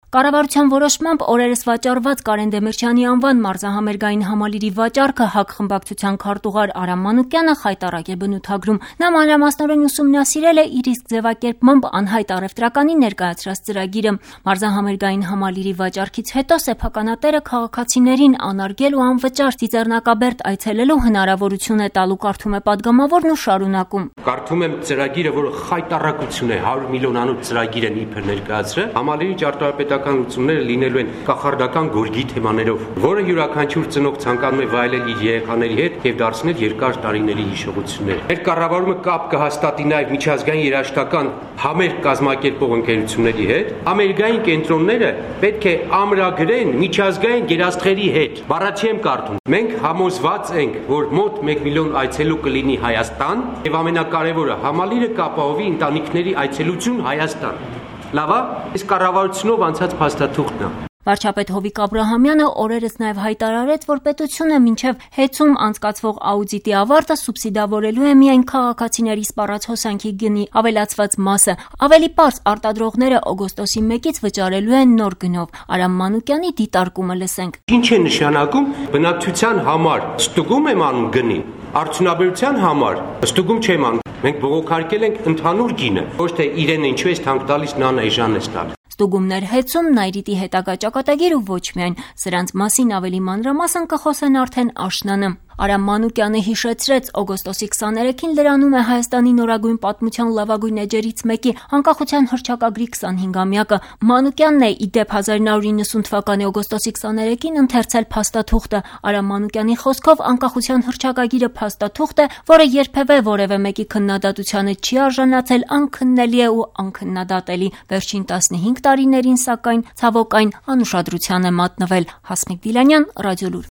Կառավարության որոշմամբ օրերս վաճառված Կարեն Դեմիրճյանի անվան մարզահամերգային համալիրի վաճառքը ՀԱԿ խմբակցության քարտուղար Արամ Մանուկյանը խայտառակ է բնութագրում։ Նա մանրամասնորեն ուսումնասիրել է իր իսկ ձևակերպմամբ անհայտ առևտրականի ներկայացրած ծրագիրը։ Մարզահամերգային համալիրի վաճառքից հետո սեփականատերը քաղաքացիներին անարգել ու անվճար Ծիծեռնակաբերդ այցելելու հնարավորություն է տալու, կարդում է պատգամավորն ու շարունակում։ Կարդում եմ ծրագիրը, որը խայտառակություն է, 100 միլիոնանոց ծրագիր են իբր ներկայացրել։ Համալիրի ճարտարապետական լուծումները լինելու են կախարդական գորգի թեմաներով, որը յուրաքանչյուր ծնող ցանկանում է վայելել իր երեխաների հետ եւ դարձնել երկար տարիների հիշողություններ։ Մեր կառավարումը կապ կհաստատի նաեւ միջազգային երաժշտական համերգ կազմակերպող ընկերությունների հետ։ Համերգային կենտրոնները պետք է ամրագրեն միջազգային գերաստղերի հետ։ Բառացի եմ կարդում։ Մենք համոզված ենք, որ մոտ 1 միլիոն այցելու կլինի Հայաստան եւ ամենակարևորը համալիրը կապահովի ընտանիքների այցելություն Հայաստան։ Լավ է, այս կառավարությունով անցած փաստաթուղթն է։ Վարչապետ Հովիկ Աբրահամյանը օրերս նաև հայտարարեց, որ պետությունը մինչև հեծում անցկացվող աուդիտի ավարտը սուբսիդավորելու է միայն քաղաքացիների սպառած հոսանքի գնի ավելացված մասը։ Ավելի պարզ, արտադրողները օգոստոսի 1-ից վճարելու են նոր գնով։ Արամ Մանուկյանի դիտարկումը լսենք։ Ինչ է նշանակում բնակչության համար ստուգում եմ անում գնի, արդյունաբերության համար ստուգում չեմ անում։ Մենք բողոքարկել ենք ընդհանուր գինը, ոչ թե իրեն ինչու է թանկ տալիս նան էժան է տալիս։ Ստուգումներ հեծում, Նայրիտի հետագա ճակատագիր ու ոչ միայն։ Սրանց մասին ավելի մանրամասն կխոսեն արդեն աշնանը։ Արամ Մանուկյանը հիշեցրեց, օգոստոսի 23-ին լրանում է Հայաստանի նորագույն պատմության լավագույն էջերից մեկի անկախության հռչակագրի 25-ամյակը։ Մանուկյանն է, ի դեպ 1990 թվականի օգոստոսի 23-ին ընթերցել փաստաթուղթը։ Արամ Մանուկյանի խոսքով անկախության հռչակագիրը փաստաթուղթ է, որը երբևէ որևէ մեկի քննադատությանը չի արժանացել, անքննելի է ու անքննադատելի։ Վերջին 15 տարիներին, սակայն, ցավոք այն անուշադրության է մատնվել։ Հասմիկ Դիլանյան, Ռադիոլուր։